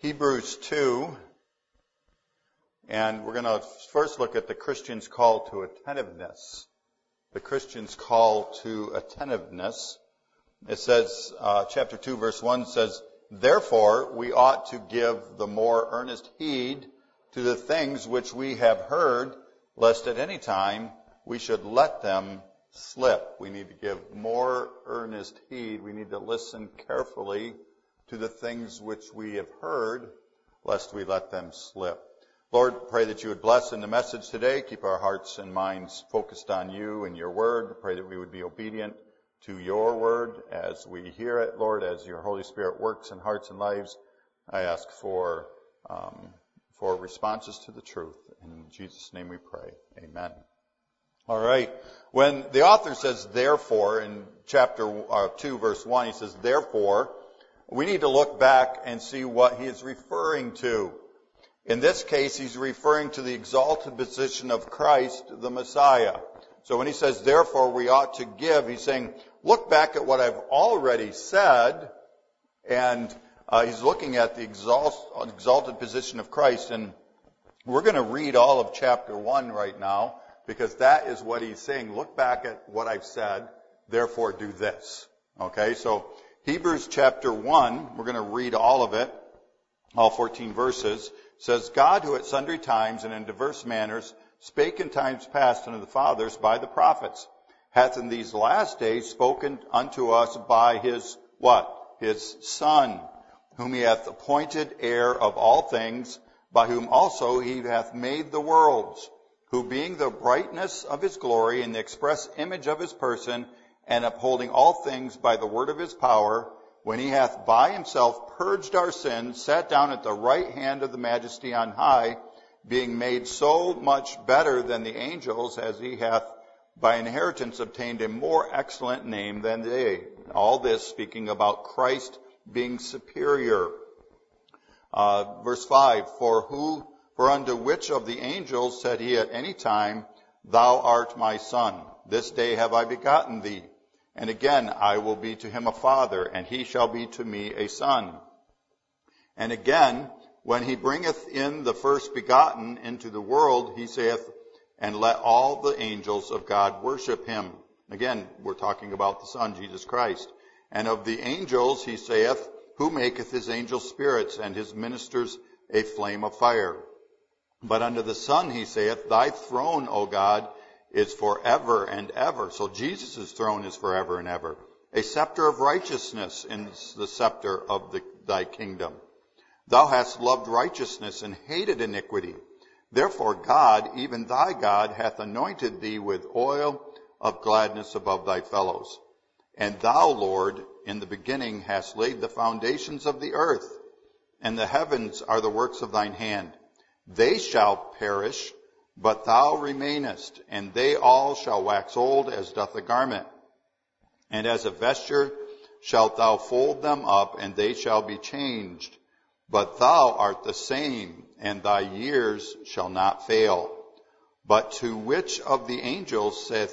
Hebrews 2, and we're going to first look at the Christian's call to attentiveness. The Christian's call to attentiveness. It says, chapter 2, verse 1 says, "Therefore we ought to give the more earnest heed to the things which we have heard, lest at any time we should let them slip." We need to give more earnest heed. We need to listen carefully to the things which we have heard, lest we let them slip. Lord, pray that you would bless in the message today. Keep our hearts and minds focused on you and your word. Pray that we would be obedient to your word as we hear it, Lord, as your Holy Spirit works in hearts and lives. I ask for responses to the truth. In Jesus' name we pray. Amen. All right. When the author says therefore in chapter 2, verse 1, he says therefore, we need to look back and see what he is referring to. In this case, he's referring to the exalted position of Christ, the Messiah. So when he says, therefore, we ought to give, he's saying, look back at what I've already said, and he's looking at the exalted position of Christ. And we're going to read all of chapter 1 right now, because that is what he's saying. Look back at what I've said, therefore do this. Okay, so Hebrews chapter 1, we're going to read all of it, all 14 verses. Says, "God, who at sundry times and in diverse manners spake in times past unto the fathers by the prophets, hath in these last days spoken unto us by his," what? "His Son, whom he hath appointed heir of all things, by whom also he hath made the worlds, who being the brightness of his glory and the express image of his person, and upholding all things by the word of his power, when he hath by himself purged our sins, sat down at the right hand of the majesty on high, being made so much better than the angels, as he hath by inheritance obtained a more excellent name than they." All this speaking about Christ being superior. Verse 5, For unto which of the angels said he at any time, Thou art my son, this day have I begotten thee. And again, I will be to him a father, and he shall be to me a son. And again, when he bringeth in the first begotten into the world, he saith, And let all the angels of God worship him. Again, we're talking about the Son, Jesus Christ. And of the angels, he saith, Who maketh his angels spirits, and his ministers a flame of fire. But unto the Son, he saith, Thy throne, O God, is forever and ever. So Jesus' throne is forever and ever. A scepter of righteousness is the scepter of thy kingdom. Thou hast loved righteousness and hated iniquity. Therefore God, even thy God, hath anointed thee with oil of gladness above thy fellows. And thou, Lord, in the beginning hast laid the foundations of the earth, and the heavens are the works of thine hand. They shall perish, but thou remainest, and they all shall wax old as doth a garment. And as a vesture shalt thou fold them up, and they shall be changed. But thou art the same, and thy years shall not fail. But to which of the angels said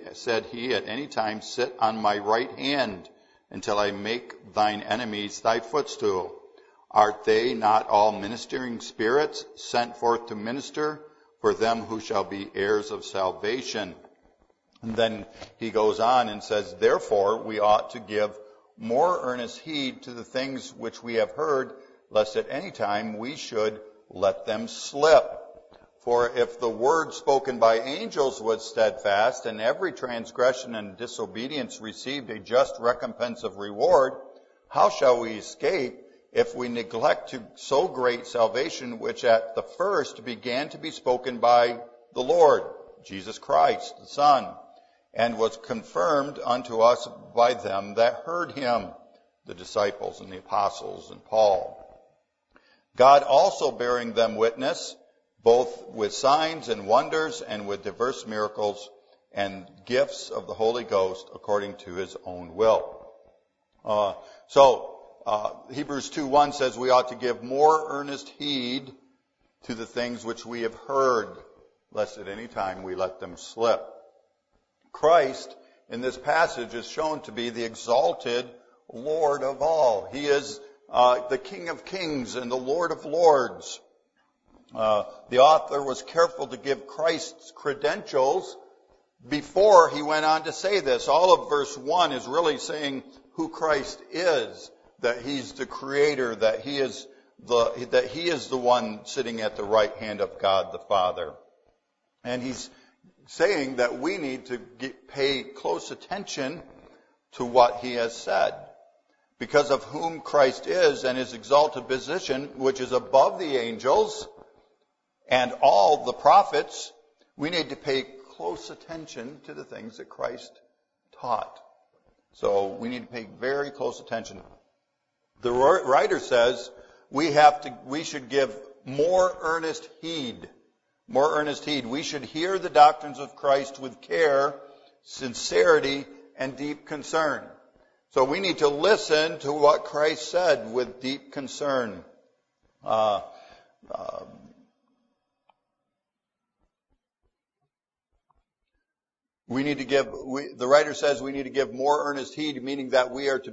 he at any time, Sit on my right hand, until I make thine enemies thy footstool? Art they not all ministering spirits, sent forth to minister for them who shall be heirs of salvation? And then he goes on and says, Therefore we ought to give more earnest heed to the things which we have heard, lest at any time we should let them slip. For if the word spoken by angels was steadfast, and every transgression and disobedience received a just recompense of reward, how shall we escape if we neglect to so great salvation, which at the first began to be spoken by the Lord, Jesus Christ, the Son, and was confirmed unto us by them that heard him, the disciples and the apostles and Paul? God also bearing them witness, both with signs and wonders and with diverse miracles and gifts of the Holy Ghost according to his own will. Hebrews 2:1 says we ought to give more earnest heed to the things which we have heard, lest at any time we let them slip. Christ in this passage is shown to be the exalted Lord of all. He is the King of Kings and the Lord of Lords. The author was careful to give Christ's credentials before he went on to say this. All of verse 1 is really saying who Christ is, that he's the creator, that he is the one sitting at the right hand of God the Father. And he's saying that we need to pay close attention to what he has said. Because of whom Christ is and his exalted position, which is above the angels and all the prophets, we need to pay close attention to the things that Christ taught. So we need to pay very close attention. The writer says we should give more earnest heed. More earnest heed. We should hear the doctrines of Christ with care, sincerity, and deep concern. So we need to listen to what Christ said with deep concern. The writer says we need to give more earnest heed, meaning that we are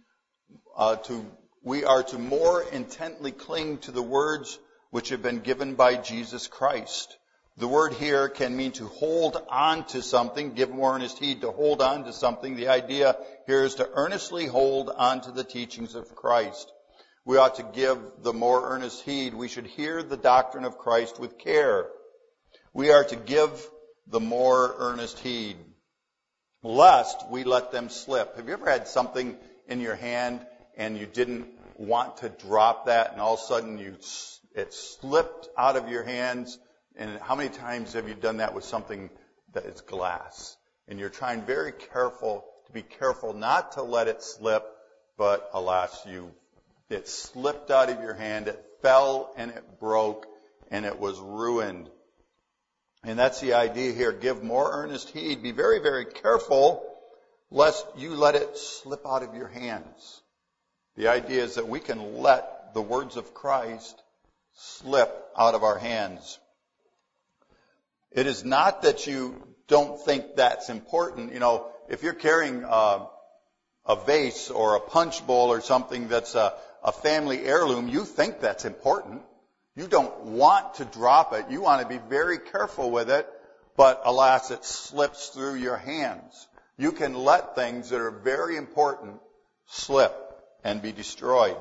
to more intently cling to the words which have been given by Jesus Christ. The word here can mean to hold on to something, give more earnest heed, to hold on to something. The idea here is to earnestly hold on to the teachings of Christ. We ought to give the more earnest heed. We should hear the doctrine of Christ with care. We are to give the more earnest heed, lest we let them slip. Have you ever had something in your hand and you didn't want to drop that, and all of a sudden it slipped out of your hands? And how many times have you done that with something that is glass? And you're trying very careful to be careful not to let it slip, but alas, it slipped out of your hand, it fell and it broke and it was ruined. And that's the idea here. Give more earnest heed. Be very, very careful lest you let it slip out of your hands. The idea is that we can let the words of Christ slip out of our hands. It is not that you don't think that's important. You know, if you're carrying a vase or a punch bowl or something that's a family heirloom, you think that's important. You don't want to drop it. You want to be very careful with it, but alas, it slips through your hands. You can let things that are very important slip and be destroyed.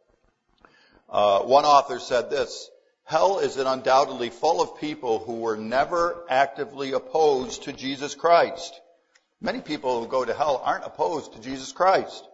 One author said this: hell is undoubtedly full of people who were never actively opposed to Jesus Christ. Many people who go to hell aren't opposed to Jesus Christ,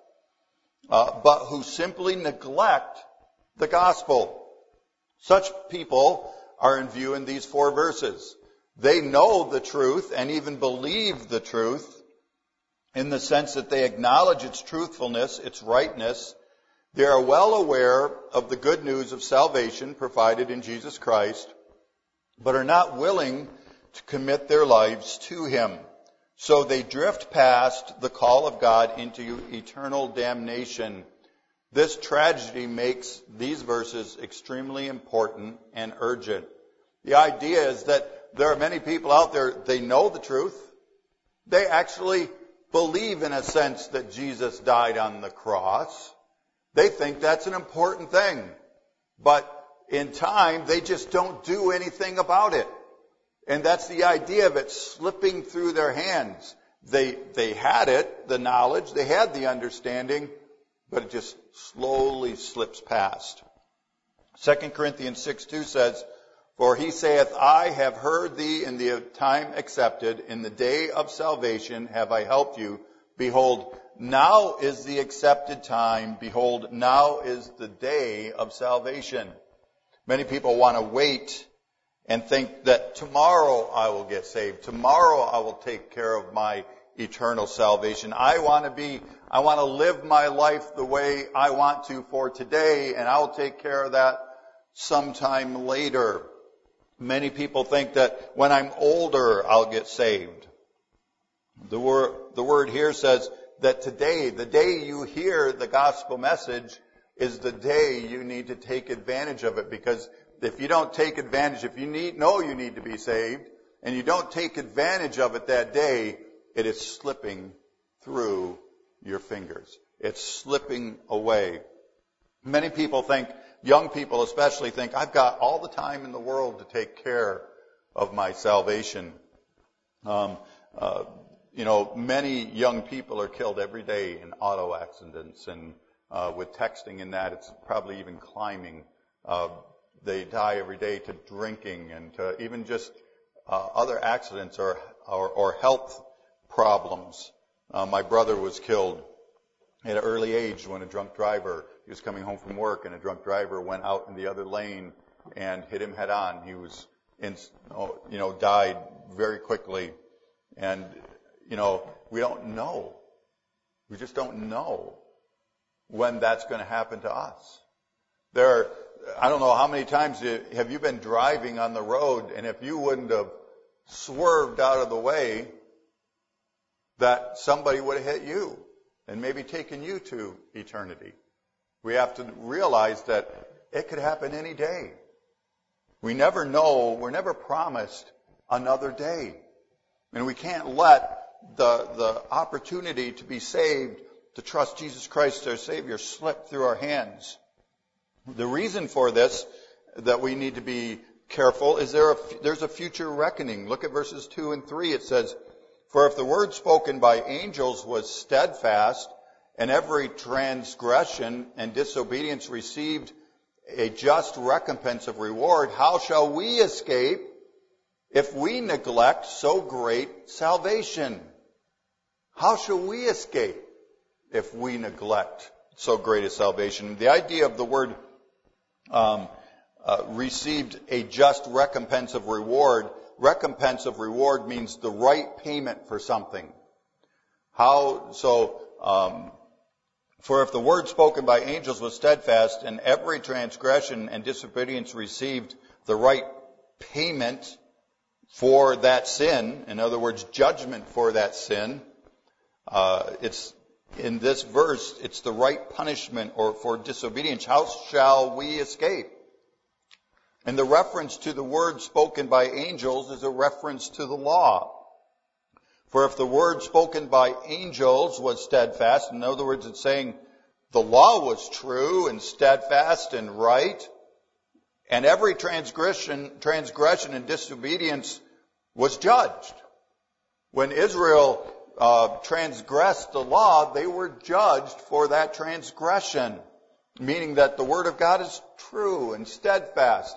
but who simply neglect the gospel. Such people are in view in these 4 verses. They know the truth and even believe the truth in the sense that they acknowledge its truthfulness, its rightness. They are well aware of the good news of salvation provided in Jesus Christ, but are not willing to commit their lives to Him. So they drift past the call of God into eternal damnation. This tragedy makes these verses extremely important and urgent. The idea is that there are many people out there, they know the truth. They actually believe in a sense that Jesus died on the cross. They think that's an important thing. But in time, they just don't do anything about it. And that's the idea of it slipping through their hands. They had it, the knowledge, they had the understanding, but it just slowly slips past. 2 Corinthians 6:2 says, for he saith, I have heard thee in the time accepted, in the day of salvation have I helped you. Behold, now is the accepted time. Behold, now is the day of salvation. Many people want to wait and think that tomorrow I will get saved. Tomorrow I will take care of my eternal salvation. I want to live my life the way I want to for today, and I'll take care of that sometime later. Many people think that when I'm older, I'll get saved. The word here says that today, the day you hear the gospel message, is the day you need to take advantage of it. Because if you don't take advantage, if you know you need to be saved, and you don't take advantage of it that day, it is slipping through your fingers. It's slipping away. Many people think, young people especially think, I've got all the time in the world to take care of my salvation. Many young people are killed every day in auto accidents, and with texting and that, it's probably even climbing. They die every day to drinking and to even just other accidents or health problems. My brother was killed at an early age when a drunk driver, he was coming home from work, and a drunk driver went out in the other lane and hit him head on. He was, died very quickly. And, we don't know. We just don't know when that's going to happen to us. I don't know how many times have you been driving on the road, and if you wouldn't have swerved out of the way, that somebody would have hit you and maybe taken you to eternity. We have to realize that it could happen any day. We never know. We're never promised another day. And we can't let the opportunity to be saved, to trust Jesus Christ our Savior, slip through our hands. The reason for this, that we need to be careful, is there's a future reckoning. Look at verses 2 and 3. It says, "For if the word spoken by angels was steadfast, and every transgression and disobedience received a just recompense of reward, how shall we escape if we neglect so great salvation?" How shall we escape if we neglect so great a salvation? The idea of the word received a just recompense of reward. Recompense of reward means the right payment for something. For if the word spoken by angels was steadfast, and every transgression and disobedience received the right payment for that sin, in other words, judgment for that sin, it's in this verse, it's the right punishment or for disobedience. How shall we escape? And the reference to the word spoken by angels is a reference to the law. For if the word spoken by angels was steadfast, in other words, it's saying the law was true and steadfast and right, and every transgression and disobedience was judged. When Israel transgressed the law, they were judged for that transgression, meaning that the Word of God is true and steadfast.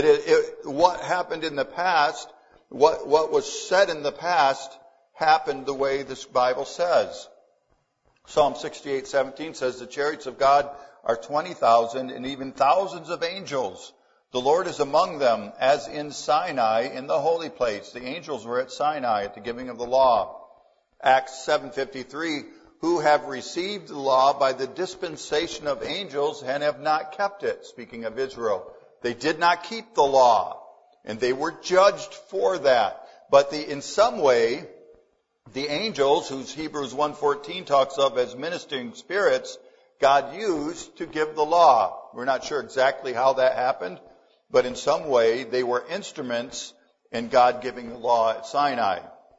What happened in the past, what was said in the past, happened the way this Bible says. Psalm 68:17 says, "The chariots of God are 20,000, and even thousands of angels. The Lord is among them, as in Sinai in the holy place." The angels were at Sinai at the giving of the law. Acts 7:53, "Who have received the law by the dispensation of angels and have not kept it." Speaking of Israel. They did not keep the law, and they were judged for that. But in some way, the angels, whose Hebrews 1:14 talks of as ministering spirits, God used to give the law. We're not sure exactly how that happened, but in some way they were instruments in God giving the law at Sinai.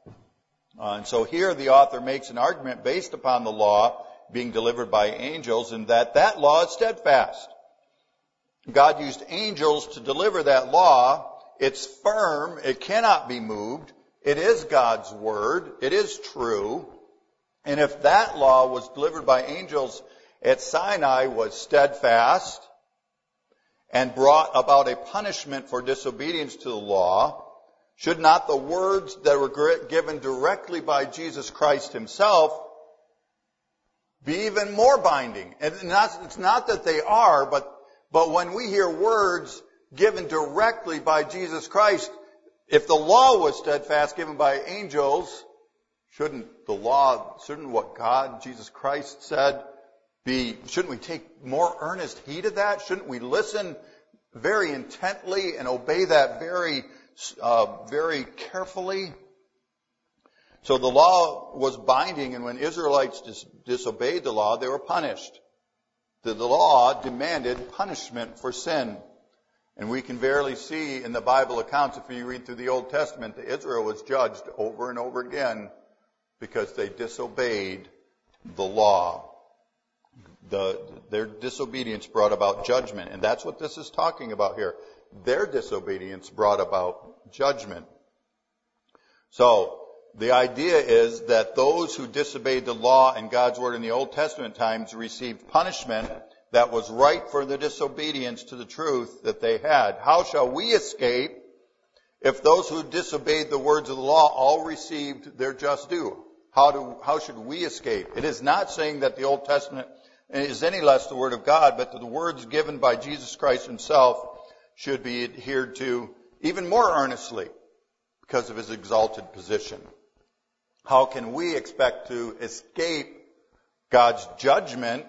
And so here the author makes an argument based upon the law being delivered by angels, and that law is steadfast. God used angels to deliver that law. It's firm. It cannot be moved. It is God's word. It is true. And if that law was delivered by angels at Sinai was steadfast and brought about a punishment for disobedience to the law, should not the words that were given directly by Jesus Christ himself be even more binding? And it's not that they are, but when we hear words given directly by Jesus Christ, if the law was steadfast given by angels, shouldn't what God, Jesus Christ said, shouldn't we take more earnest heed of that? Shouldn't we listen very intently and obey that very carefully? So the law was binding, and when Israelites disobeyed the law, they were punished. The law demanded punishment for sin. And we can barely see in the Bible accounts, if you read through the Old Testament, that Israel was judged over and over again because they disobeyed the law. Their disobedience brought about judgment. And that's what this is talking about here. Their disobedience brought about judgment. So, the idea is that those who disobeyed the law and God's word in the Old Testament times received punishment that was right for the disobedience to the truth that they had. How shall we escape if those who disobeyed the words of the law all received their just due? How should we escape? It is not saying that the Old Testament is any less the word of God, but that the words given by Jesus Christ himself should be adhered to even more earnestly because of his exalted position. How can we expect to escape God's judgment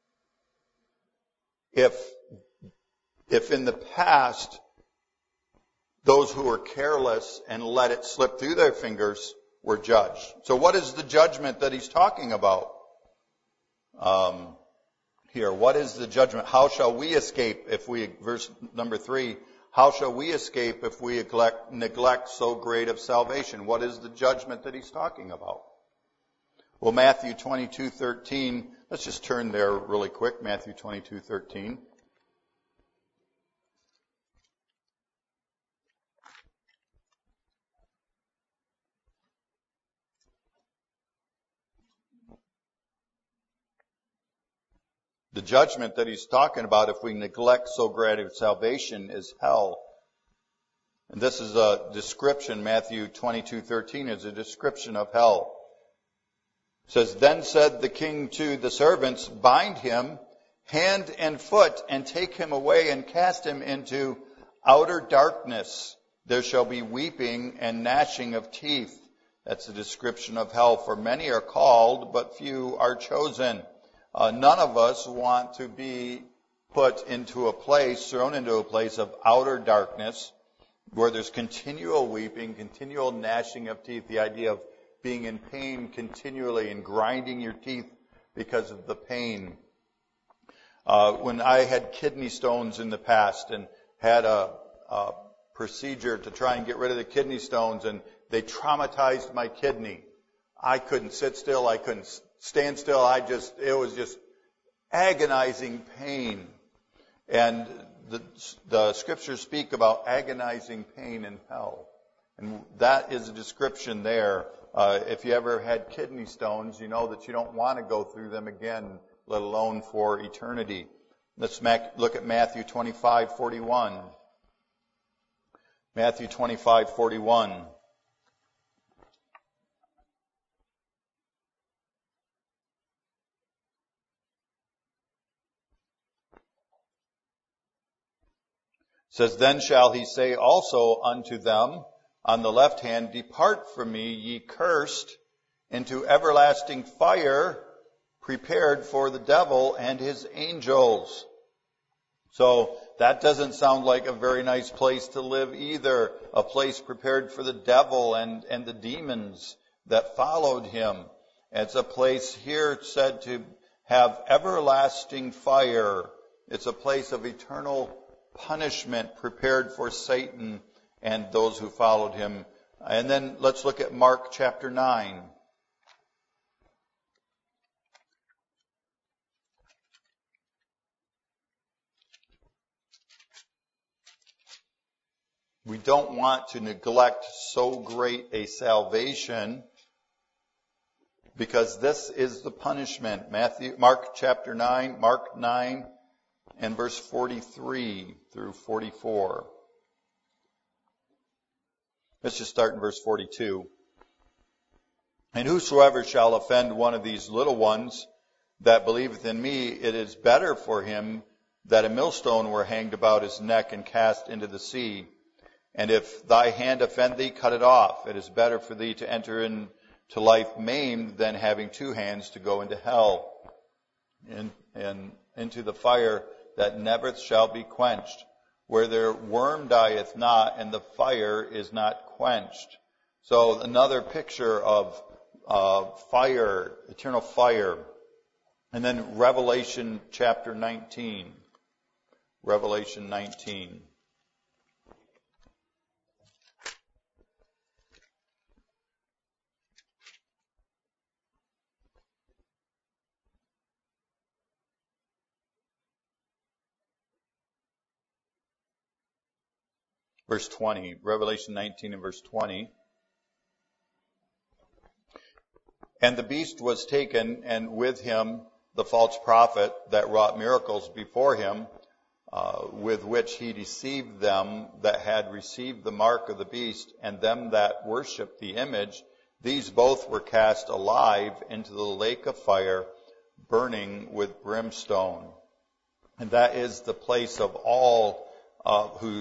if in the past those who were careless and let it slip through their fingers were judged? So what is the judgment that he's talking about here? What is the judgment? How shall we escape if we, verse number 3, how shall we escape if we neglect so great of salvation? What is the judgment that he's talking about? Well, Matthew 22:13, let's just turn there really quick, Matthew 22:13. The judgment that he's talking about if we neglect so great of salvation is hell. And this is a description, Matthew 22:13 is a description of hell. It says, "Then said the king to the servants, bind him hand and foot and take him away and cast him into outer darkness. There shall be weeping and gnashing of teeth." That's a description of hell. "For many are called, but few are chosen." None of us want to be thrown into a place of outer darkness where there's continual weeping, continual gnashing of teeth, the idea of being in pain continually and grinding your teeth because of the pain. When I had kidney stones in the past and had a procedure to try and get rid of the kidney stones, and they traumatized my kidney. I couldn't sit still. I couldn't stand still. It was just agonizing pain. And the scriptures speak about agonizing pain in hell. And that is a description there. If you ever had kidney stones, you know that you don't want to go through them again, let alone for eternity. Let's look at Matthew 25:41. Matthew 25:41. Says, "Then shall he say also unto them on the left hand, Depart from me, ye cursed, into everlasting fire, prepared for the devil and his angels." So that doesn't sound like a very nice place to live either. A place prepared for the devil and the demons that followed him. It's a place here said to have everlasting fire. It's a place of eternal punishment prepared for Satan and those who followed him. And then let's look at Mark chapter 9. We don't want to neglect so great a salvation because this is the punishment. Mark chapter 9, Mark 9 and verse 43 through 44. Let's just start in verse 42. "And whosoever shall offend one of these little ones that believeth in me, it is better for him that a millstone were hanged about his neck and cast into the sea. And if thy hand offend thee, cut it off. It is better for thee to enter into life maimed than having two hands to go into hell, and into the fire that never shall be quenched, where their worm dieth not, and the fire is not quenched." So another picture of fire, eternal fire. And then Revelation chapter 19. Revelation 19. verse 20. Revelation 19 and verse 20. And the beast was taken, and with him the false prophet that wrought miracles before him, with which he deceived them that had received the mark of the beast, and them that worshipped the image. These both were cast alive into the lake of fire, burning with brimstone. And that is the place of all who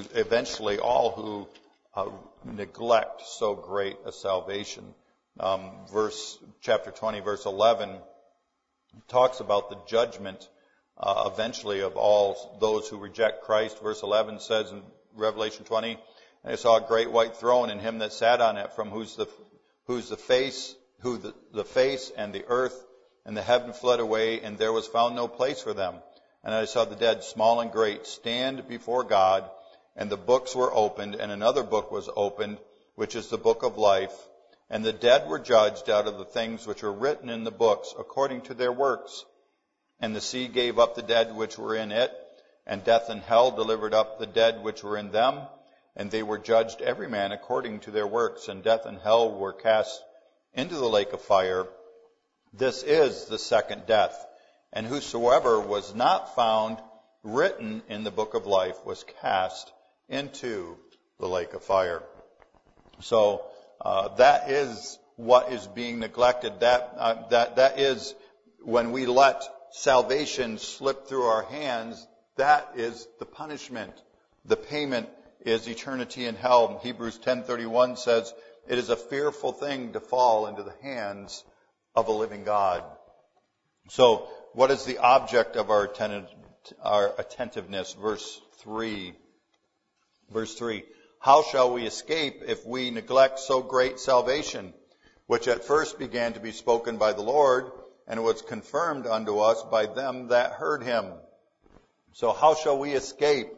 neglect so great a salvation. Chapter 20, verse 11, talks about the judgment eventually of all those who reject Christ. Verse 11 says in Revelation 20, and I saw a great white throne, and him that sat on it, from the face and the earth and the heaven fled away, and there was found no place for them. And I saw the dead, small and great, stand before God, and the books were opened, and another book was opened, which is the book of life. And the dead were judged out of the things which were written in the books, according to their works. And the sea gave up the dead which were in it, and death and hell delivered up the dead which were in them. And they were judged every man according to their works, and death and hell were cast into the lake of fire. This is the second death. And whosoever was not found written in the book of life was cast into the lake of fire. So that is what is being neglected. That is when we let salvation slip through our hands. That is the punishment. The payment is eternity in hell. Hebrews 10:31 says, "It is a fearful thing to fall into the hands of a living God." So, what is the object of our attentiveness? Verse 3. Verse 3. How shall we escape if we neglect so great salvation, which at first began to be spoken by the Lord, and was confirmed unto us by them that heard him? So how shall we escape?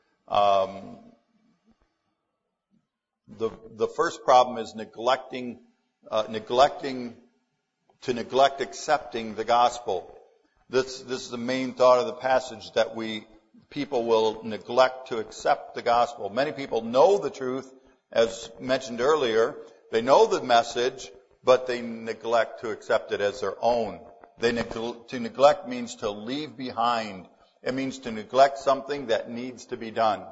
The first problem is neglect accepting the gospel. This is the main thought of the passage, that people will neglect to accept the gospel. Many people know the truth, as mentioned earlier. They know the message, but they neglect to accept it as their own. To neglect means to leave behind. It means to neglect something that needs to be done.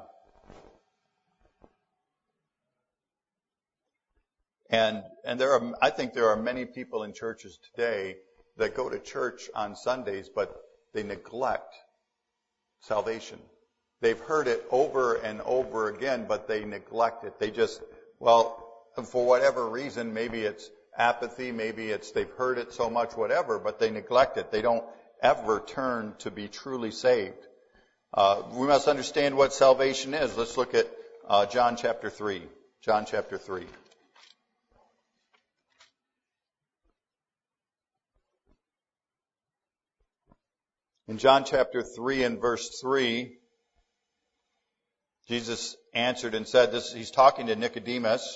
And I think there are many people in churches today that go to church on Sundays, but they neglect salvation. They've heard it over and over again, but they neglect it. They just, for whatever reason, maybe it's apathy, maybe it's they've heard it so much, whatever, but they neglect it. They don't ever turn to be truly saved. We must understand what salvation is. Let's look at John chapter 3. John chapter 3. In John chapter 3 and verse 3, Jesus answered and said, he's talking to Nicodemus.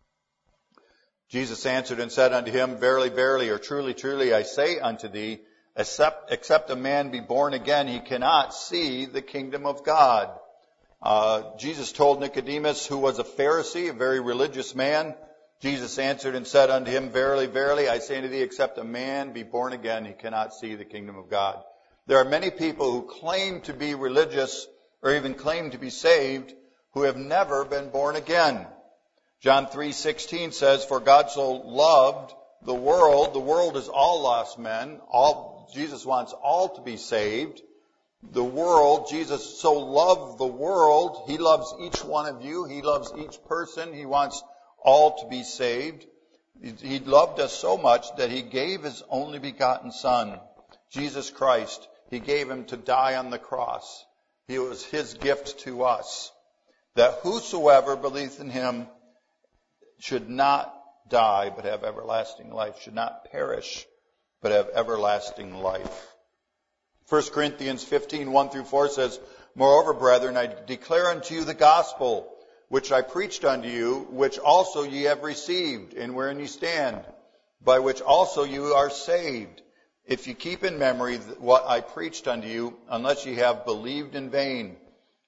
Jesus answered and said unto him, Verily, verily, or truly, truly, I say unto thee, except a man be born again, he cannot see the kingdom of God. Jesus told Nicodemus, who was a Pharisee, a very religious man, Jesus answered and said unto him, Verily, verily, I say unto thee, except a man be born again, he cannot see the kingdom of God. There are many people who claim to be religious or even claim to be saved who have never been born again. John 3:16 says, For God so loved the world is all lost men. Jesus wants all to be saved. The world, Jesus so loved the world, he loves each one of you, he loves each person, he wants all to be saved. He loved us so much that he gave his only begotten Son, Jesus Christ. He gave him to die on the cross. He was his gift to us, that whosoever believeth in him should not die, but have everlasting life, should not perish, but have everlasting life. 1 Corinthians 15, 1 through 4 says, Moreover, brethren, I declare unto you the gospel, which I preached unto you, which also ye have received, and wherein ye stand, by which also you are saved, if you keep in memory what I preached unto you, unless ye have believed in vain.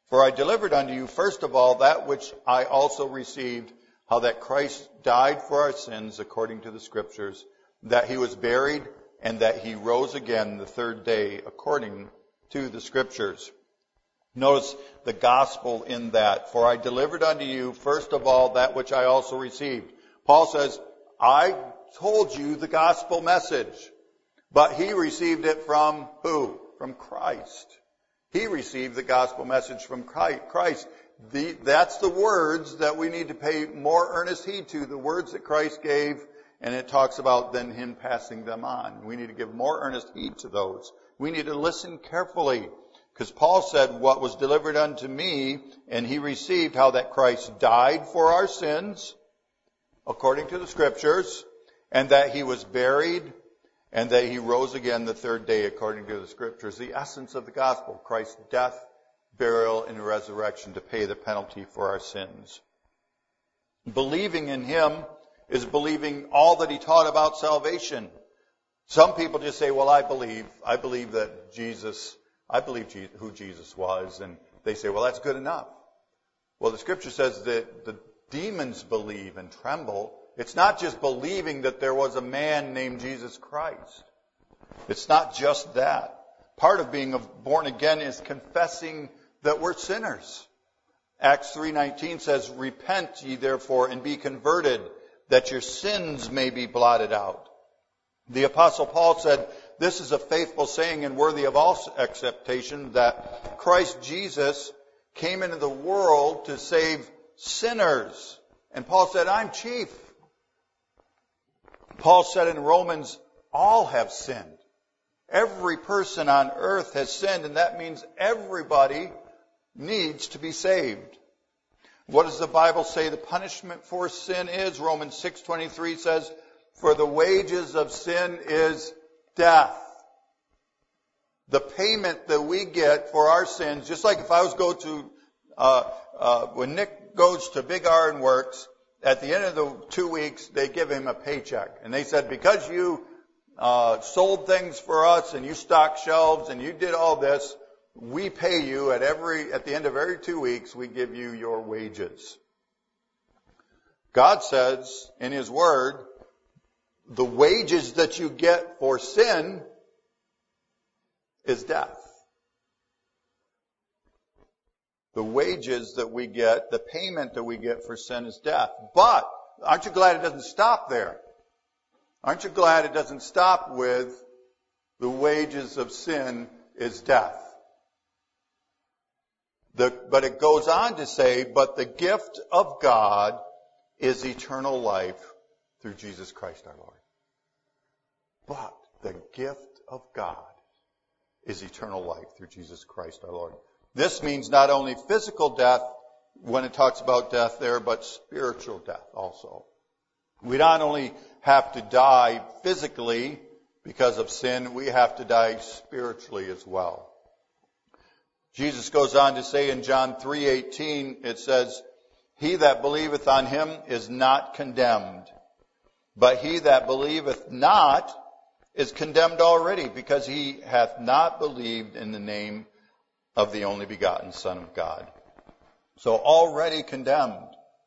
For I delivered unto you first of all that which I also received, how that Christ died for our sins according to the Scriptures, that he was buried, and that he rose again the third day according to the Scriptures. Notice the gospel in that. For I delivered unto you first of all that which I also received. Paul says, I told you the gospel message, but he received it from who? From Christ. He received the gospel message from Christ. That's the words that we need to pay more earnest heed to, the words that Christ gave, and it talks about then him passing them on. We need to give more earnest heed to those. We need to listen carefully, because Paul said, what was delivered unto me, and he received how that Christ died for our sins, according to the Scriptures, and that he was buried, and that he rose again the third day according to the Scriptures. The essence of the gospel, Christ's death, burial, and resurrection to pay the penalty for our sins. Believing in him is believing all that he taught about salvation. Some people just say, well, I believe that Jesus, I believe who Jesus was, and they say, well, that's good enough. Well, the Scripture says that the demons believe and tremble. It's not just believing that there was a man named Jesus Christ. It's not just that. Part of being born again is confessing that we're sinners. Acts 3:19 says, repent ye therefore and be converted, that your sins may be blotted out. The Apostle Paul said, this is a faithful saying and worthy of all acceptation, that Christ Jesus came into the world to save sinners. And Paul said, I'm chief. Paul said in Romans, all have sinned. Every person on earth has sinned, and that means everybody needs to be saved. What does the Bible say the punishment for sin is? Romans 6:23 says, for the wages of sin is death. The payment that we get for our sins, just like if I was when Nick goes to Big Iron Works, at the end of the 2 weeks, they give him a paycheck. And they said, because you sold things for us and you stocked shelves and you did all this, we pay you at the end of every 2 weeks, we give you your wages. God says in his word, the wages that you get for sin is death. The wages that we get, the payment that we get for sin is death. But aren't you glad it doesn't stop there? Aren't you glad it doesn't stop with the wages of sin is death? But it goes on to say, but the gift of God is eternal life through Jesus Christ our Lord. But the gift of God is eternal life through Jesus Christ our Lord. This means not only physical death, when it talks about death there, but spiritual death also. We not only have to die physically because of sin, we have to die spiritually as well. Jesus goes on to say in John 3:18, it says, he that believeth on him is not condemned, but he that believeth not is condemned already, because he hath not believed in the name of the only begotten Son of God. So already condemned.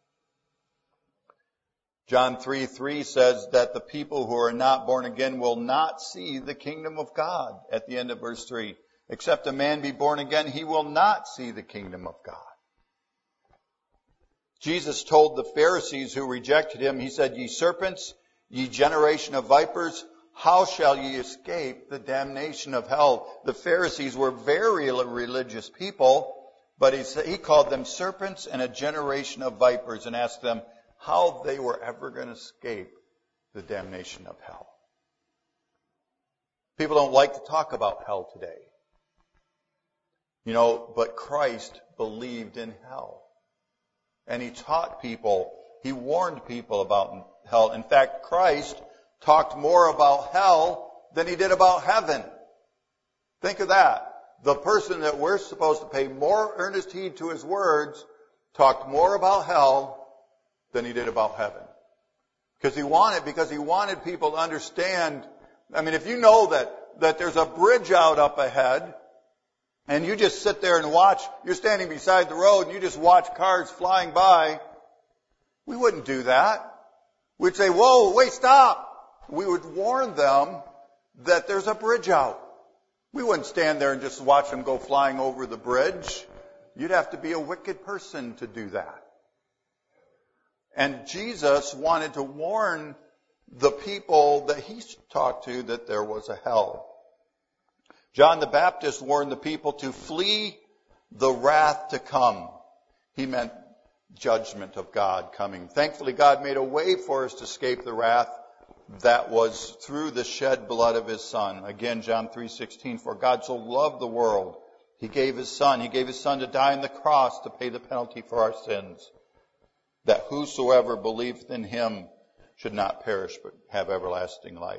John 3:3 says that the people who are not born again will not see the kingdom of God. At the end of verse 3, except a man be born again, he will not see the kingdom of God. Jesus told the Pharisees who rejected him, he said, ye serpents, ye generation of vipers, how shall ye escape the damnation of hell? The Pharisees were very religious people, but he called them serpents and a generation of vipers, and asked them how they were ever going to escape the damnation of hell. People don't like to talk about hell today. But Christ believed in hell. And he taught people, he warned people about hell. In fact, Christ talked more about hell than he did about heaven. Think of that. The person that we're supposed to pay more earnest heed to his words talked more about hell than he did about heaven. Because he wanted people to understand. I mean, if you know that there's a bridge out up ahead, and you just sit there and watch, you're standing beside the road and you just watch cars flying by, we wouldn't do that. We'd say, whoa, wait, stop. We would warn them that there's a bridge out. We wouldn't stand there and just watch them go flying over the bridge. You'd have to be a wicked person to do that. And Jesus wanted to warn the people that he talked to that there was a hell. John the Baptist warned the people to flee the wrath to come. He meant judgment of God coming. Thankfully, God made a way for us to escape the wrath that was through the shed blood of his Son. Again, John 3:16, for God so loved the world, he gave his Son. He gave his Son to die on the cross to pay the penalty for our sins, that whosoever believeth in him should not perish but have everlasting life.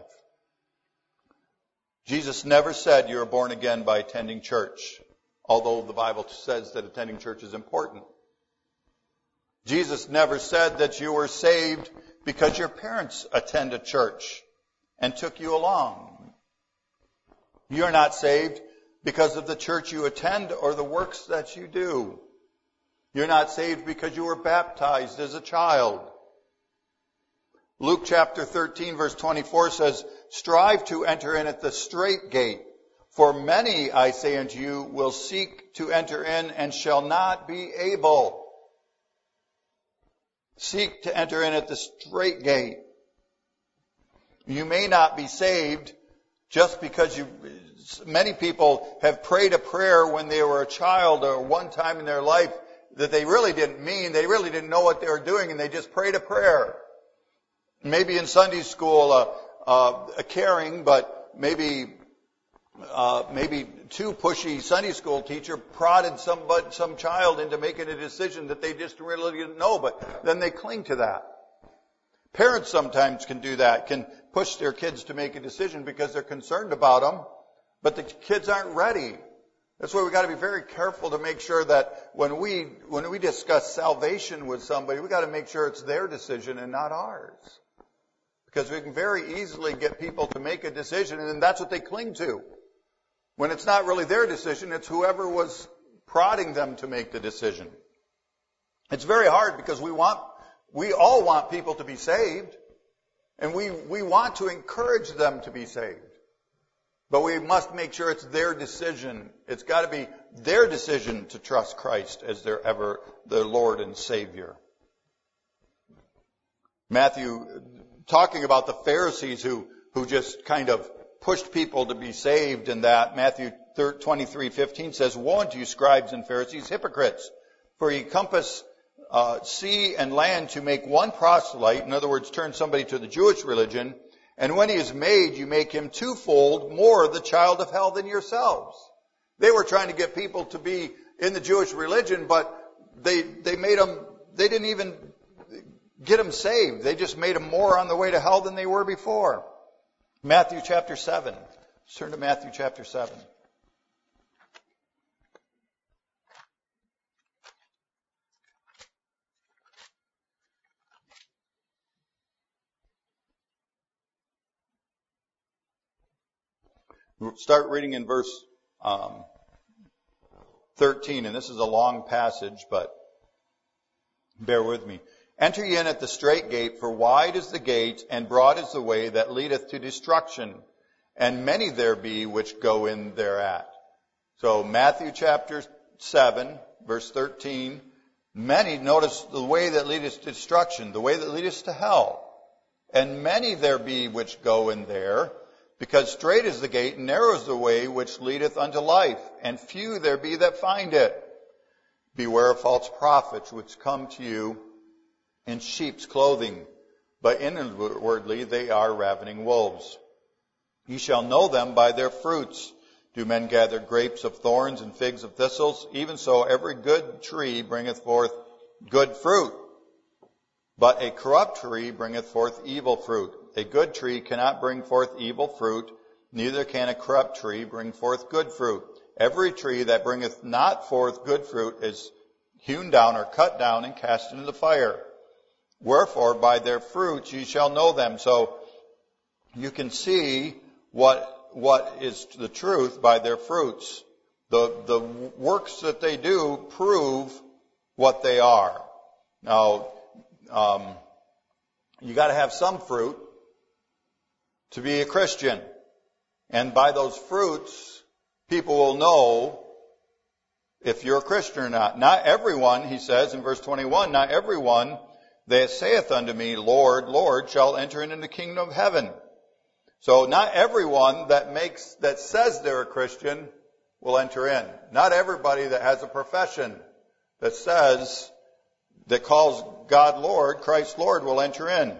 Jesus never said you are born again by attending church, although the Bible says that attending church is important. Jesus never said that you were saved because your parents attend a church and took you along. You're not saved because of the church you attend or the works that you do. You're not saved because you were baptized as a child. Luke chapter 13 verse 24 says, strive to enter in at the strait gate, for many, I say unto you, will seek to enter in and shall not be able. Seek to enter in at the strait gate. You may not be saved just because many people have prayed a prayer when they were a child or one time in their life that they really didn't mean. They really didn't know what they were doing, and they just prayed a prayer. Maybe in Sunday school, a caring, but maybe too pushy Sunday school teacher prodded some child into making a decision that they just really didn't know, but then they cling to that. Parents sometimes can do that, can push their kids to make a decision because they're concerned about them, but the kids aren't ready. That's why we got to be very careful to make sure that when we discuss salvation with somebody, we got to make sure it's their decision and not ours. Because we can very easily get people to make a decision, and then that's what they cling to. When it's not really their decision, it's whoever was prodding them to make the decision. It's very hard because we all want people to be saved, and we want to encourage them to be saved. But we must make sure it's their decision. It's got to be their decision to trust Christ as their Lord and Savior. Matthew, talking about the Pharisees who just kind of pushed people to be saved, and that Matthew 23:15 says, woe unto you, scribes and Pharisees, hypocrites, for ye compass sea and land to make one proselyte, in other words, turn somebody to the Jewish religion, and when he is made, you make him twofold more the child of hell than yourselves. They were trying to get people to be in the Jewish religion, but they didn't even get them saved. They just made them more on the way to hell than they were before. Matthew chapter 7. Let's turn to Matthew chapter 7. We'll start reading in verse 13, and this is a long passage, but bear with me. Enter ye in at the strait gate, for wide is the gate, and broad is the way that leadeth to destruction, and many there be which go in thereat. So Matthew chapter 7, verse 13, many, notice the way that leadeth to destruction, the way that leadeth to hell, and many there be which go in there, because strait is the gate, and narrow is the way which leadeth unto life, and few there be that find it. Beware of false prophets, which come to you in sheep's clothing, but inwardly they are ravening wolves. Ye shall know them by their fruits. Do men gather grapes of thorns and figs of thistles? Even so every good tree bringeth forth good fruit, but a corrupt tree bringeth forth evil fruit. A good tree cannot bring forth evil fruit, neither can a corrupt tree bring forth good fruit. Every tree that bringeth not forth good fruit is hewn down or cut down and cast into the fire. Wherefore, by their fruits ye shall know them. So you can see what is the truth by their fruits. The works that they do prove what they are. Now, you got to have some fruit to be a Christian. And by those fruits, people will know if you're a Christian or not. Not everyone, he says in verse 21, not everyone that saith unto me, Lord, Lord, shall enter into the kingdom of heaven. So not everyone that says they're a Christian will enter in. Not everybody that has a profession that calls God Lord, Christ Lord, will enter in.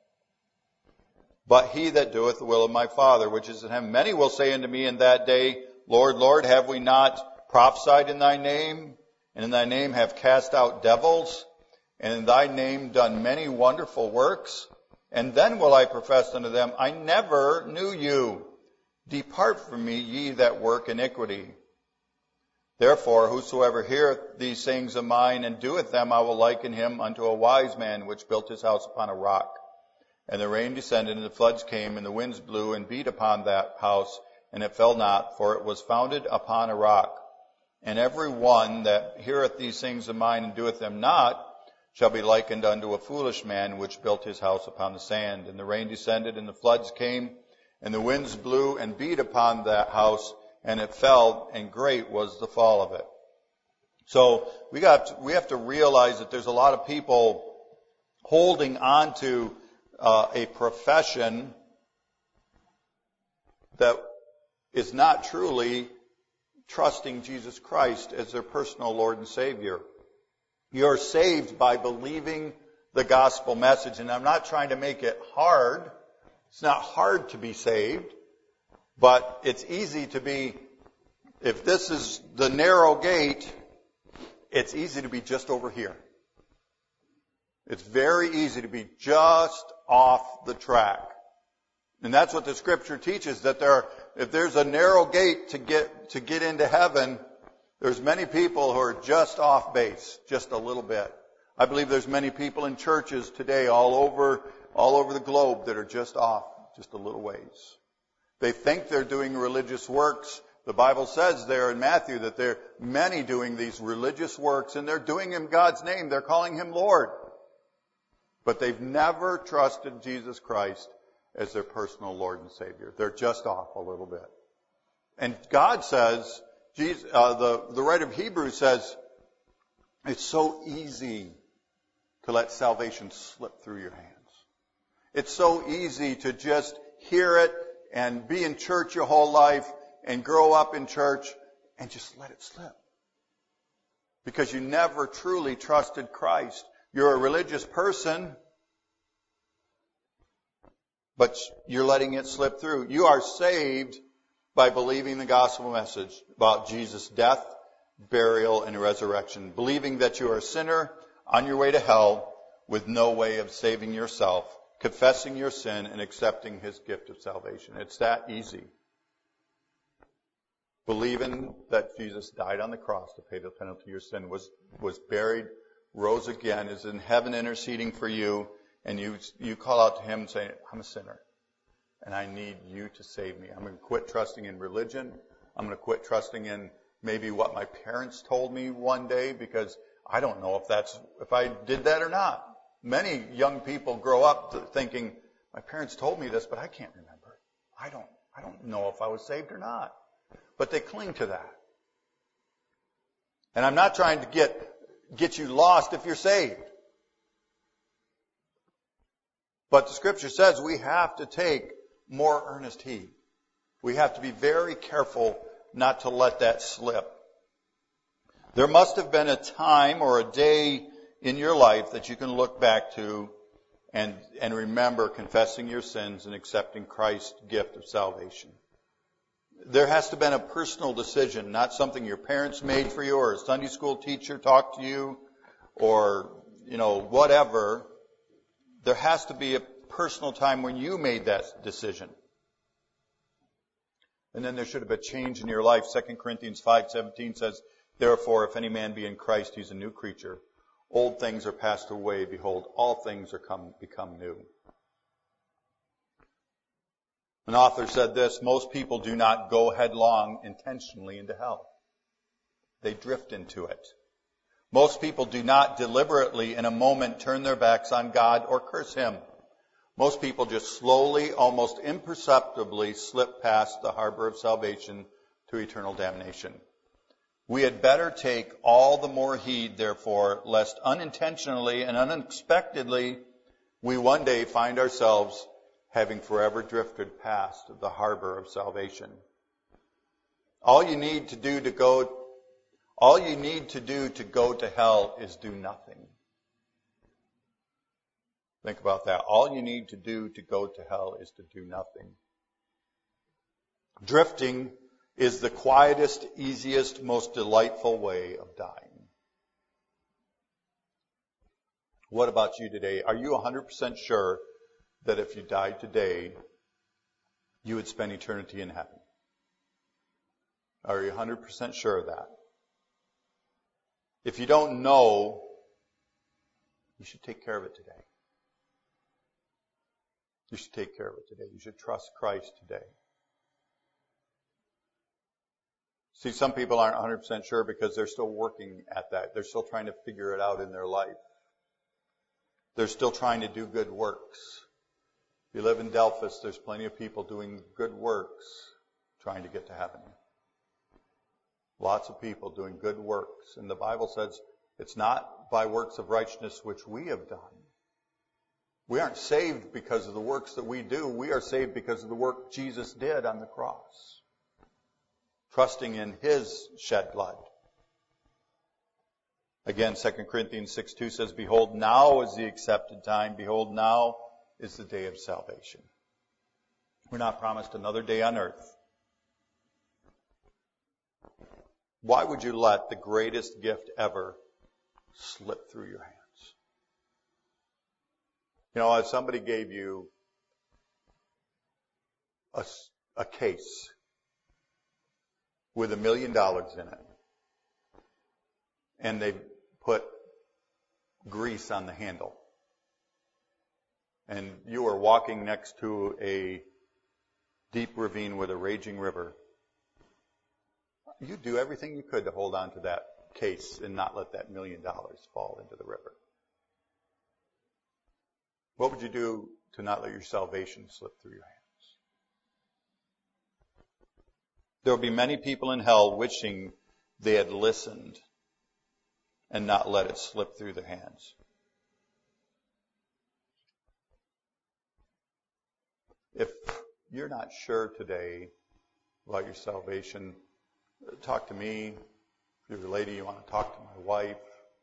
But he that doeth the will of my Father, which is in heaven. Many will say unto me in that day, Lord, Lord, have we not prophesied in thy name? And in thy name have cast out devils? And in thy name done many wonderful works? And then will I profess unto them, I never knew you. Depart from me, ye that work iniquity. Therefore, whosoever heareth these things of mine and doeth them, I will liken him unto a wise man which built his house upon a rock. And the rain descended, and the floods came, and the winds blew and beat upon that house, and it fell not, for it was founded upon a rock. And every one that heareth these things of mine and doeth them not shall be likened unto a foolish man which built his house upon the sand. And the rain descended, and the floods came, and the winds blew and beat upon that house, and it fell, and great was the fall of it. So we have to realize that there's a lot of people holding on to a profession that is not truly trusting Jesus Christ as their personal Lord and Savior. You're saved by believing the gospel message, and I'm not trying to make it hard. It's not hard to be saved, but it's easy to be, if this is the narrow gate, it's easy to be just over here. It's very easy to be just off the track. And that's what the scripture teaches, that if there's a narrow gate to get into heaven, there's many people who are just off base, just a little bit. I believe there's many people in churches today all over the globe that are just off, just a little ways. They think they're doing religious works. The Bible says there in Matthew that there are many doing these religious works, and they're doing in God's name. They're calling him Lord. But they've never trusted Jesus Christ as their personal Lord and Savior. They're just off a little bit. And God says, the writer of Hebrews says, it's so easy to let salvation slip through your hands. It's so easy to just hear it and be in church your whole life and grow up in church and just let it slip. Because you never truly trusted Christ. You're a religious person, but you're letting it slip through. You are saved by believing the gospel message about Jesus' death, burial, and resurrection. Believing that you are a sinner on your way to hell with no way of saving yourself, confessing your sin, and accepting his gift of salvation. It's that easy. Believing that Jesus died on the cross to pay the penalty of your sin, was buried, rose again, is in heaven interceding for you, and you call out to him saying, I'm a sinner, and I need you to save me. I'm going to quit trusting in religion. I'm going to quit trusting in maybe what my parents told me one day, because I don't know if I did that or not. Many young people grow up thinking, my parents told me this, but I can't remember. I don't know if I was saved or not. But they cling to that. And I'm not trying to get you lost if you're saved. But the scripture says we have to take more earnest heed. We have to be very careful not to let that slip. There must have been a time or a day in your life that you can look back to and remember confessing your sins and accepting Christ's gift of salvation. There has to have been a personal decision, not something your parents made for you or a Sunday school teacher talked to you or, whatever. There has to be a personal time when you made that decision. And then there should have been a change in your life. 2 Corinthians 5:17 says, therefore, if any man be in Christ, he's a new creature. Old things are passed away. Behold, all things are become new. An author said this, most people do not go headlong intentionally into hell. They drift into it. Most people do not deliberately in a moment turn their backs on God or curse Him. Most people just slowly, almost imperceptibly slip past the harbor of salvation to eternal damnation. We had better take all the more heed, therefore, lest unintentionally and unexpectedly we one day find ourselves having forever drifted past the harbor of salvation. All you need to do to go to hell is do nothing. Think about that. All you need to do to go to hell is to do nothing. Drifting is the quietest, easiest, most delightful way of dying. What about you today? Are you 100% sure that if you died today, you would spend eternity in heaven? Are you 100% sure of that? If you don't know, you should take care of it today. You should take care of it today. You should trust Christ today. See, some people aren't 100% sure because they're still working at that. They're still trying to figure it out in their life. They're still trying to do good works. If you live in Delphus, there's plenty of people doing good works trying to get to heaven. Lots of people doing good works. And the Bible says it's not by works of righteousness which we have done. We aren't saved because of the works that we do. We are saved because of the work Jesus did on the cross. Trusting in His shed blood. Again, 2 Corinthians 6:2 says, Behold, now is the accepted time. Behold, now is the day of salvation. We're not promised another day on earth. Why would you let the greatest gift ever slip through your hands? You know, if somebody gave you a case with $1 million in it, and they put grease on the handle, and you were walking next to a deep ravine with a raging river, you'd do everything you could to hold on to that case and not let that $1 million fall into the river. What would you do to not let your salvation slip through your hands? There will be many people in hell wishing they had listened and not let it slip through their hands. If you're not sure today about your salvation, talk to me. If you're a lady, you want to talk to my wife.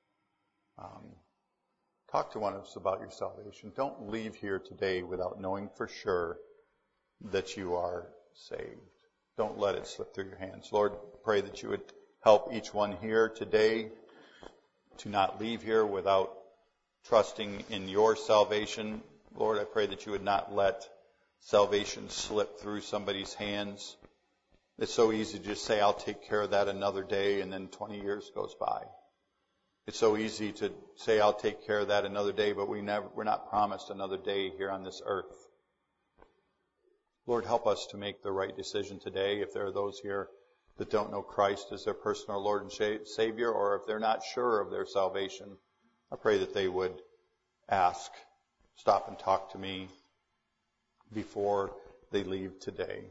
Talk to one of us about your salvation. Don't leave here today without knowing for sure that you are saved. Don't let it slip through your hands. Lord, pray that you would help each one here today to not leave here without trusting in your salvation. Lord, I pray that you would not let salvation slip through somebody's hands. It's so easy to just say, I'll take care of that another day, and then 20 years goes by. It's so easy to say, I'll take care of that another day, but we're not promised another day here on this earth. Lord, help us to make the right decision today. If there are those here that don't know Christ as their personal Lord and Savior, or if they're not sure of their salvation, I pray that they would ask, stop and talk to me before they leave today.